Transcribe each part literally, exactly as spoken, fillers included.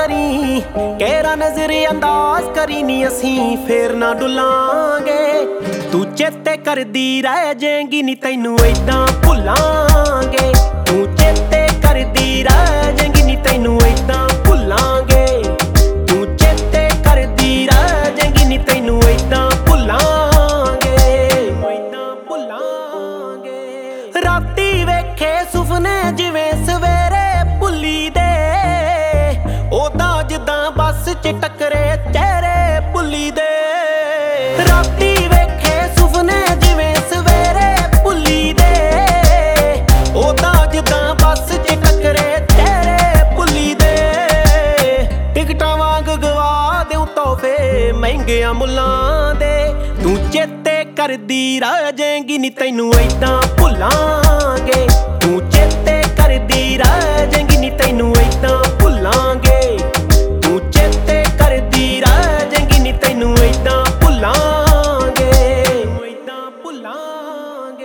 करी कहरा नजर अंदाज करी नी असी फेर ना डुलांगे तू चेते कर दी रह जाएगी नी तैनू ऐदां भुलांगे तू चेते कर दी रह जाएगी नी तैनू ऐदां भुलांगे तू चेते कर दी रह जाएगी नी तैनू ऐदां भुलांगे ऐदां भुलांगे राती वेखे सुपने जिवें सवेरे भुली दे ओदा जिद्दां बस च टकरे चेहरे भुली दे राती वेखे सुपने जिवें सवेरे भुली दे ओदा जिद्दां बस च टकरे चेहरे भुली दे टिकटां वांग गवा देऊं तोहफे महंगियां मुल्लां दे तू चेते करदी रह जाएगी नी तैनू ऐदां भुलांगे तू चेते करदी रह जाएगी नी तैनू ऐदां भुलांगे तू चेते करदी रह जाएगी नी तैनू ऐदां भुलांगे ऐदां भुलांगे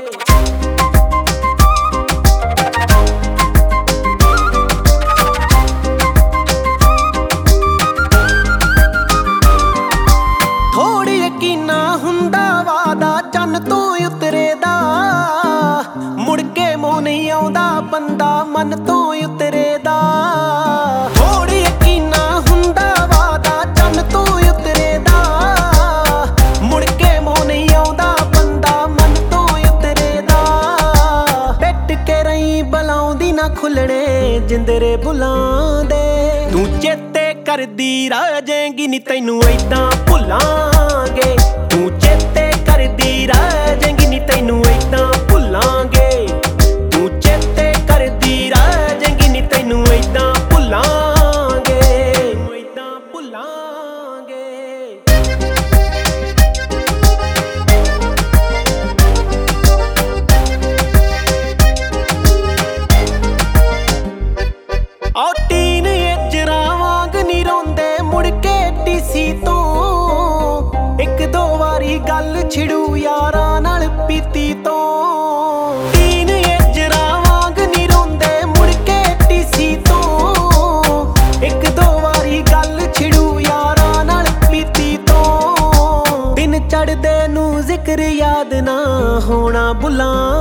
थोड़ी यकीना हुंदा वादा चन्न तो उतरे दा मुड़ के मोह नहीं आउंदा बंदा मन तो उतरे दा थोड़ी यकीना हुंदा वादा चन्न तो उतरे दा मुड़ के मोह नहीं आउंदा बंदा मन तो उतरे दा पिट के रही बलाउंदी ना खुलने जिंदरे बुलांदे तू चेते करदी रह जाएगी नी तैनू ऐदां भुलांगे तू चेते करदी रह जाएगी नी तैनू ऐदां भुलांगे तू चेते करदी रह जाएगी नी तैनू ऐदां भुलांगे ऐदां भुलांगे ओ टीन एजरा वांग नी रोंदे मुड़ के टीसी तो एक दो वारी गल छिड़ू यारां नाल पीती तो टीन एजरा वांग नी रोंदे मुड़ के टीसी तो एक दो वारी गल छिड़ू यारां नाल पीती तो दिन चढ़दे नू जिक्र याद ना होना बुला